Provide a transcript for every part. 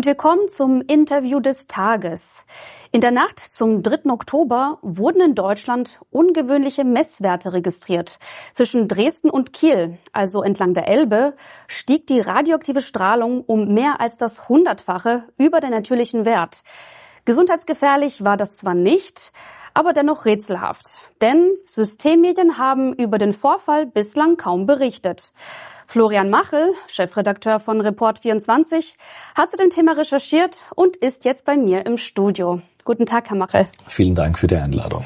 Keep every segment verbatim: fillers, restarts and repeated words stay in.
Und wir kommen zum Interview des Tages. In der Nacht zum dritten Oktober wurden in Deutschland ungewöhnliche Messwerte registriert. Zwischen Dresden und Kiel, also entlang der Elbe, stieg die radioaktive Strahlung um mehr als das Hundertfache über den natürlichen Wert. Gesundheitsgefährlich war das zwar nicht, aber dennoch rätselhaft. Denn Systemmedien haben über den Vorfall bislang kaum berichtet. Florian Machel, Chefredakteur von Report vierundzwanzig, hat zu dem Thema recherchiert und ist jetzt bei mir im Studio. Guten Tag, Herr Machel. Vielen Dank für die Einladung.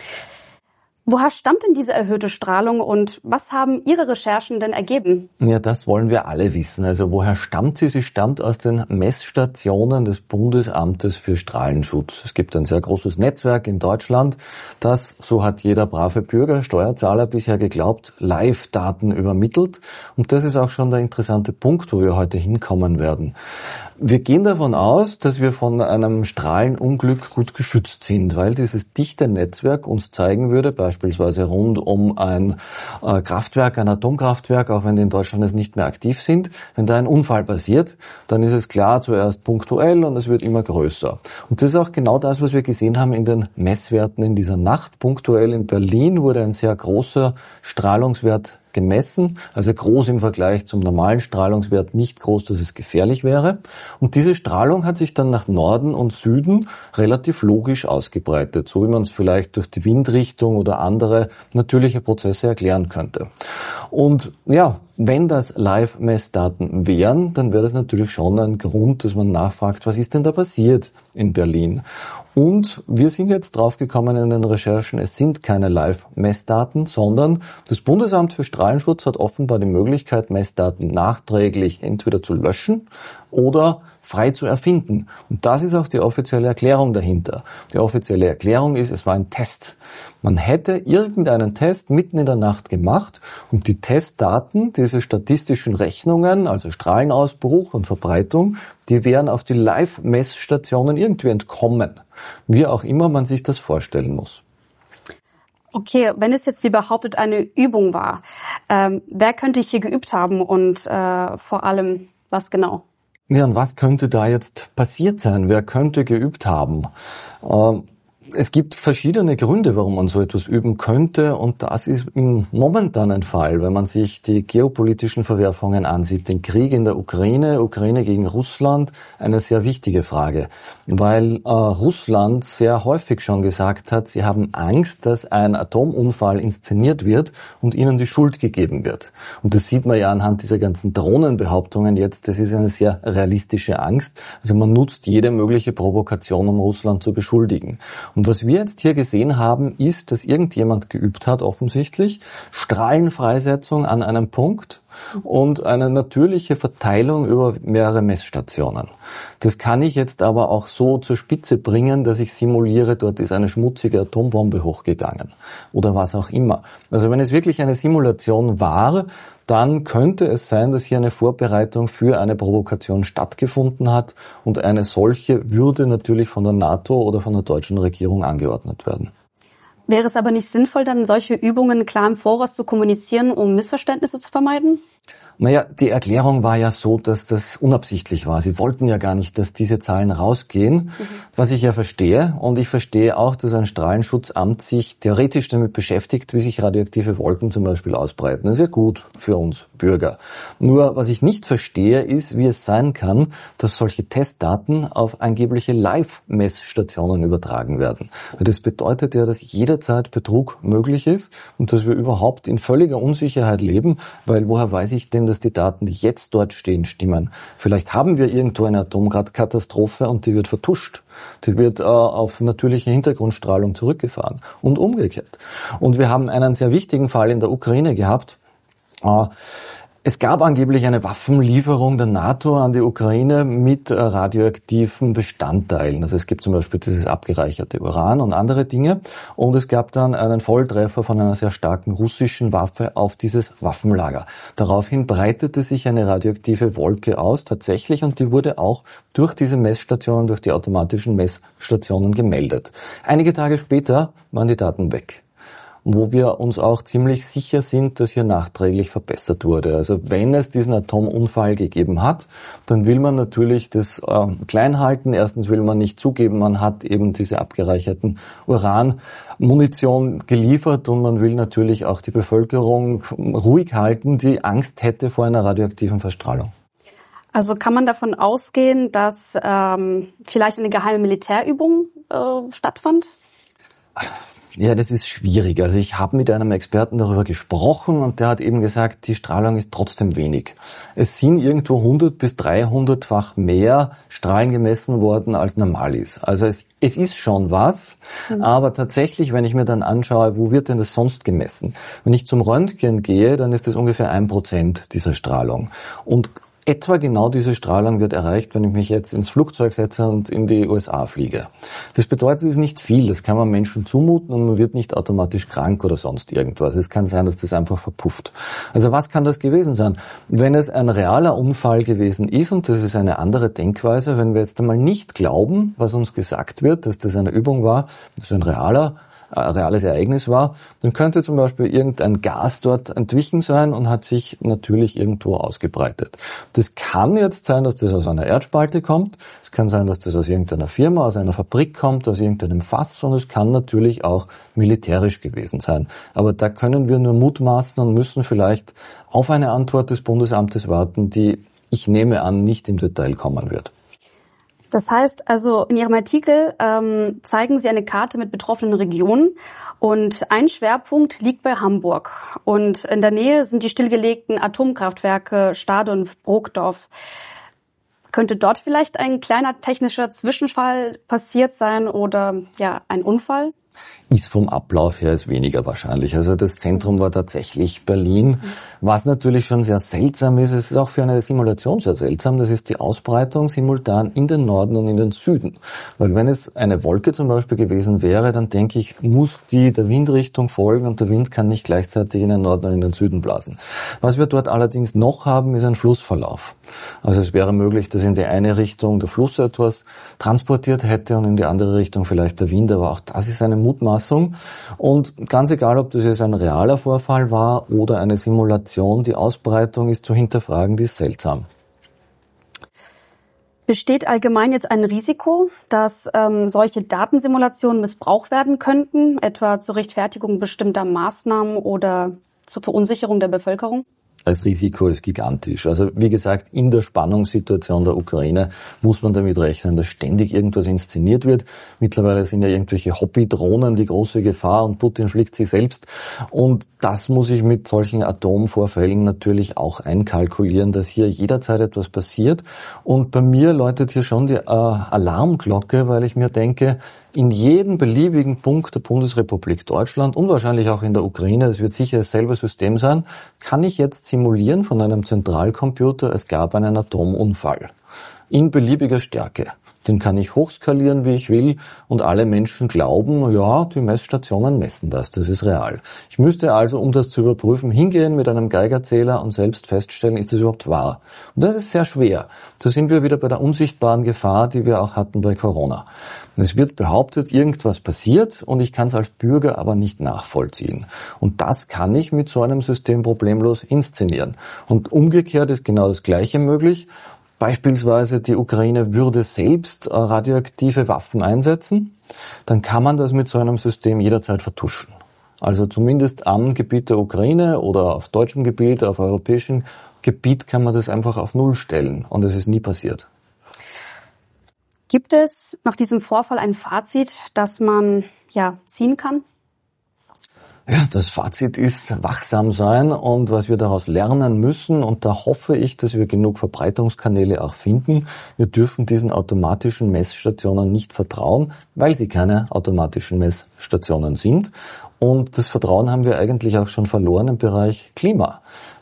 Woher stammt denn diese erhöhte Strahlung und was haben Ihre Recherchen denn ergeben? Ja, das wollen wir alle wissen. Also woher stammt sie? Sie stammt aus den Messstationen des Bundesamtes für Strahlenschutz. Es gibt ein sehr großes Netzwerk in Deutschland, das, so hat jeder brave Bürger, Steuerzahler bisher geglaubt, Live-Daten übermittelt. Und das ist auch schon der interessante Punkt, wo wir heute hinkommen werden. Wir gehen davon aus, dass wir von einem Strahlenunglück gut geschützt sind, weil dieses dichte Netzwerk uns zeigen würde, beispielsweise rund um ein äh, Kraftwerk, ein Atomkraftwerk, auch wenn die in Deutschland jetzt nicht mehr aktiv sind, wenn da ein Unfall passiert, dann ist es klar, zuerst punktuell und es wird immer größer. Und das ist auch genau das, was wir gesehen haben in den Messwerten in dieser Nacht. Punktuell in Berlin wurde ein sehr großer Strahlungswert gemessen, also groß im Vergleich zum normalen Strahlungswert, nicht groß, dass es gefährlich wäre. Und diese Strahlung hat sich dann nach Norden und Süden relativ logisch ausgebreitet, so wie man es vielleicht durch die Windrichtung oder andere natürliche Prozesse erklären könnte. Und ja, wenn das Live-Messdaten wären, dann wäre das natürlich schon ein Grund, dass man nachfragt, was ist denn da passiert in Berlin? Und wir sind jetzt draufgekommen in den Recherchen, es sind keine Live-Messdaten, sondern das Bundesamt für Strahlenschutz hat offenbar die Möglichkeit, Messdaten nachträglich entweder zu löschen oder frei zu erfinden. Und das ist auch die offizielle Erklärung dahinter. Die offizielle Erklärung ist, es war ein Test. Man hätte irgendeinen Test mitten in der Nacht gemacht und die Testdaten, diese statistischen Rechnungen, also Strahlenausbruch und Verbreitung, die wären auf die Live-Messstationen irgendwie entkommen. Wie auch immer man sich das vorstellen muss. Okay, wenn es jetzt wie behauptet eine Übung war, ähm, wer könnte hier geübt haben und äh, vor allem was genau? Ja, und was könnte da jetzt passiert sein? Wer könnte geübt haben? Ähm, Es gibt verschiedene Gründe, warum man so etwas üben könnte, und das ist im momentanen Fall, wenn man sich die geopolitischen Verwerfungen ansieht, den Krieg in der Ukraine, Ukraine gegen Russland, eine sehr wichtige Frage, weil äh, Russland sehr häufig schon gesagt hat, sie haben Angst, dass ein Atomunfall inszeniert wird und ihnen die Schuld gegeben wird. Und das sieht man ja anhand dieser ganzen Drohnenbehauptungen jetzt, das ist eine sehr realistische Angst. Also man nutzt jede mögliche Provokation, um Russland zu beschuldigen. Und was wir jetzt hier gesehen haben, ist, dass irgendjemand geübt hat, offensichtlich, Strahlenfreisetzung an einem Punkt und eine natürliche Verteilung über mehrere Messstationen. Das kann ich jetzt aber auch so zur Spitze bringen, dass ich simuliere, dort ist eine schmutzige Atombombe hochgegangen oder was auch immer. Also wenn es wirklich eine Simulation war, dann könnte es sein, dass hier eine Vorbereitung für eine Provokation stattgefunden hat und eine solche würde natürlich von der NATO oder von der deutschen Regierung angeordnet werden. Wäre es aber nicht sinnvoll, dann solche Übungen klar im Voraus zu kommunizieren, um Missverständnisse zu vermeiden? Naja, die Erklärung war ja so, dass das unabsichtlich war. Sie wollten ja gar nicht, dass diese Zahlen rausgehen, mhm. was ich ja verstehe. Und ich verstehe auch, dass ein Strahlenschutzamt sich theoretisch damit beschäftigt, wie sich radioaktive Wolken zum Beispiel ausbreiten. Das ist ja gut für uns Bürger. Nur, was ich nicht verstehe, ist, wie es sein kann, dass solche Testdaten auf angebliche Live-Messstationen übertragen werden. Weil das bedeutet ja, dass jederzeit Betrug möglich ist und dass wir überhaupt in völliger Unsicherheit leben, weil woher weiß ich denn, dass die Daten, die jetzt dort stehen, stimmen. Vielleicht haben wir irgendwo eine Atomkatastrophe und die wird vertuscht. Die wird äh, auf natürliche Hintergrundstrahlung zurückgefahren und umgekehrt. Und wir haben einen sehr wichtigen Fall in der Ukraine gehabt. Äh, Es gab angeblich eine Waffenlieferung der NATO an die Ukraine mit radioaktiven Bestandteilen. Also es gibt zum Beispiel dieses abgereicherte Uran und andere Dinge. Und es gab dann einen Volltreffer von einer sehr starken russischen Waffe auf dieses Waffenlager. Daraufhin breitete sich eine radioaktive Wolke aus, tatsächlich, und die wurde auch durch diese Messstationen, durch die automatischen Messstationen gemeldet. Einige Tage später waren die Daten weg. wo wir uns auch ziemlich sicher sind, dass hier nachträglich verbessert wurde. Also wenn es diesen Atomunfall gegeben hat, dann will man natürlich das äh, klein halten. Erstens will man nicht zugeben, man hat eben diese abgereicherten Uranmunition geliefert, und man will natürlich auch die Bevölkerung ruhig halten, die Angst hätte vor einer radioaktiven Verstrahlung. Also kann man davon ausgehen, dass ähm, vielleicht eine geheime Militärübung äh, stattfand? Ja, das ist schwierig. Also ich habe mit einem Experten darüber gesprochen, und der hat eben gesagt, die Strahlung ist trotzdem wenig. Es sind irgendwo hundert bis dreihundertfach mehr Strahlen gemessen worden, als normal ist. Also es, es ist schon was, mhm. aber tatsächlich, wenn ich mir dann anschaue, wo wird denn das sonst gemessen? Wenn ich zum Röntgen gehe, dann ist das ungefähr ein Prozent dieser Strahlung. Und etwa genau diese Strahlung wird erreicht, wenn ich mich jetzt ins Flugzeug setze und in die U S A fliege. Das bedeutet, es ist nicht viel, das kann man Menschen zumuten, und man wird nicht automatisch krank oder sonst irgendwas. Es kann sein, dass das einfach verpufft. Also was kann das gewesen sein? Wenn es ein realer Unfall gewesen ist, und das ist eine andere Denkweise, wenn wir jetzt einmal nicht glauben, was uns gesagt wird, dass das eine Übung war, dass ein realer ein reales Ereignis war, dann könnte zum Beispiel irgendein Gas dort entwichen sein und hat sich natürlich irgendwo ausgebreitet. Das kann jetzt sein, dass das aus einer Erdspalte kommt, es kann sein, dass das aus irgendeiner Firma, aus einer Fabrik kommt, aus irgendeinem Fass, und es kann natürlich auch militärisch gewesen sein. Aber da können wir nur mutmaßen und müssen vielleicht auf eine Antwort des Bundesamtes warten, die, ich nehme an, nicht im Detail kommen wird. Das heißt also, in Ihrem Artikel ähm, zeigen Sie eine Karte mit betroffenen Regionen, und ein Schwerpunkt liegt bei Hamburg. Und in der Nähe sind die stillgelegten Atomkraftwerke Stade und Brokdorf. Könnte dort vielleicht ein kleiner technischer Zwischenfall passiert sein oder ja ein Unfall? Ist vom Ablauf her ist weniger wahrscheinlich. Also das Zentrum war tatsächlich Berlin. Was natürlich schon sehr seltsam ist, es ist auch für eine Simulation sehr seltsam, das ist die Ausbreitung simultan in den Norden und in den Süden. Weil wenn es eine Wolke zum Beispiel gewesen wäre, dann denke ich, muss die der Windrichtung folgen, und der Wind kann nicht gleichzeitig in den Norden und in den Süden blasen. Was wir dort allerdings noch haben, ist ein Flussverlauf. Also es wäre möglich, dass in die eine Richtung der Fluss etwas transportiert hätte und in die andere Richtung vielleicht der Wind, aber auch das ist eine Mutmaßung. Und ganz egal, ob das jetzt ein realer Vorfall war oder eine Simulation, die Ausbreitung ist zu hinterfragen, die ist seltsam. Besteht allgemein jetzt ein Risiko, dass ähm, solche Datensimulationen missbraucht werden könnten, etwa zur Rechtfertigung bestimmter Maßnahmen oder zur Verunsicherung der Bevölkerung? Das Risiko ist gigantisch. Also wie gesagt, in der Spannungssituation der Ukraine muss man damit rechnen, dass ständig irgendwas inszeniert wird. Mittlerweile sind ja irgendwelche Hobbydrohnen die große Gefahr, und Putin fliegt sie selbst. Und das muss ich mit solchen Atomvorfällen natürlich auch einkalkulieren, dass hier jederzeit etwas passiert. Und bei mir läutet hier schon die äh, Alarmglocke, weil ich mir denke, in jedem beliebigen Punkt der Bundesrepublik Deutschland und wahrscheinlich auch in der Ukraine, das wird sicher dasselbe System sein, kann ich jetzt simulieren von einem Zentralcomputer, es gab einen Atomunfall. In beliebiger Stärke. Den kann ich hochskalieren, wie ich will, und alle Menschen glauben, ja, die Messstationen messen das, das ist real. Ich müsste also, um das zu überprüfen, hingehen mit einem Geigerzähler und selbst feststellen, ist das überhaupt wahr? Und das ist sehr schwer. So sind wir wieder bei der unsichtbaren Gefahr, die wir auch hatten bei Corona. Es wird behauptet, irgendwas passiert, und ich kann es als Bürger aber nicht nachvollziehen. Und das kann ich mit so einem System problemlos inszenieren. Und umgekehrt ist genau das Gleiche möglich. Beispielsweise die Ukraine würde selbst radioaktive Waffen einsetzen, dann kann man das mit so einem System jederzeit vertuschen. Also zumindest am Gebiet der Ukraine oder auf deutschem Gebiet, auf europäischem Gebiet kann man das einfach auf Null stellen, und es ist nie passiert. Gibt es nach diesem Vorfall ein Fazit, das man ja ziehen kann? Ja, das Fazit ist wachsam sein, und was wir daraus lernen müssen, und da hoffe ich, dass wir genug Verbreitungskanäle auch finden. Wir dürfen diesen automatischen Messstationen nicht vertrauen, weil sie keine automatischen Messstationen sind. Und das Vertrauen haben wir eigentlich auch schon verloren im Bereich Klima.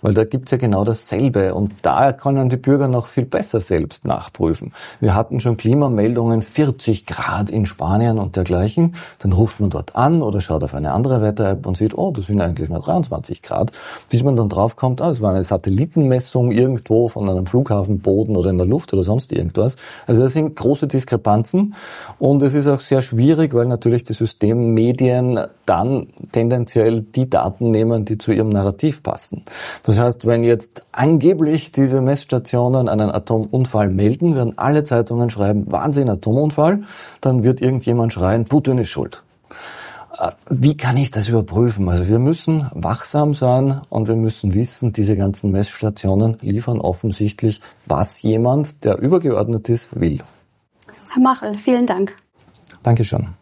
weil da gibt's ja genau dasselbe und da können die Bürger noch viel besser selbst nachprüfen. Wir hatten schon Klimameldungen vierzig Grad in Spanien und dergleichen, dann ruft man dort an oder schaut auf eine andere Wetter-App und sieht, oh, das sind eigentlich nur dreiundzwanzig Grad, bis man dann draufkommt, ah, es war eine Satellitenmessung irgendwo von einem Flughafenboden oder in der Luft oder sonst irgendwas. Also das sind große Diskrepanzen und es ist auch sehr schwierig, weil natürlich die Systemmedien dann tendenziell die Daten nehmen, die zu ihrem Narrativ passen. Das heißt, wenn jetzt angeblich diese Messstationen einen Atomunfall melden, werden alle Zeitungen schreiben, Wahnsinn, Atomunfall, dann wird irgendjemand schreien, Putin ist schuld. Wie kann ich das überprüfen? Also wir müssen wachsam sein und wir müssen wissen, diese ganzen Messstationen liefern offensichtlich, was jemand, der übergeordnet ist, will. Herr Machel, vielen Dank. Dankeschön.